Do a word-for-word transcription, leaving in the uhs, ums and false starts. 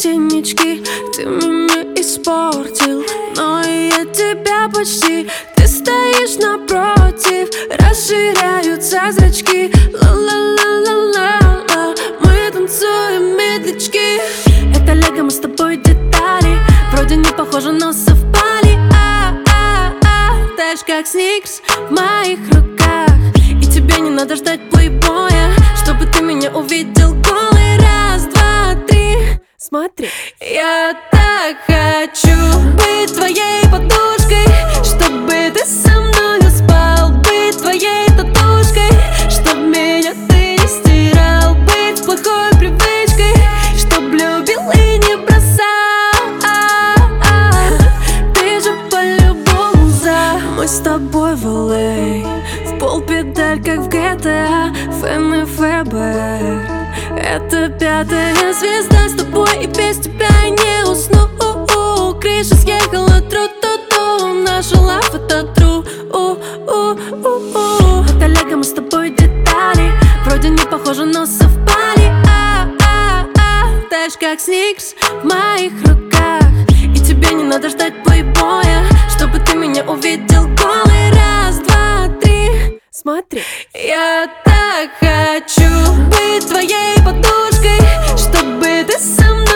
синячки, ты меня испортил, но и я тебя почти. Ты стоишь напротив, расширяются зрачки. Ла-ла-ла-ла-ла-ла, мы танцуем медлячки. Это лего, мы с тобой детали, вроде не похожи, но совпали. А-а-а, таешь как сникерс в моих руках, и тебе не надо ждать плейбоя, чтобы ты меня увидел голый. Раз, два, три, смотри. Я так хочу быть твоей подушкой, чтобы ты со мною спал, быть твоей татушкой, чтоб меня ты не стирал, быть плохой привычкой, чтоб любил и не бросал. Ты же по-любому за. Мы с тобой в эл эй, в полпедаль, как в джи ти эй, Фэн и ФБР. Это пятая звезда, с тобой и без тебя я не усну. Крыша съехала, тру-ту-ту, наша лав это тру. Это лего, мы с тобой детали, вроде не похожи, но совпали. А-а-а, таешь как сникерс в моих руках, и тебе не надо ждать плейбоя, чтобы ты меня увидел голый. Раз, два, три, смотри. Я так хочу быть твоей подушкой, чтобы ты со мной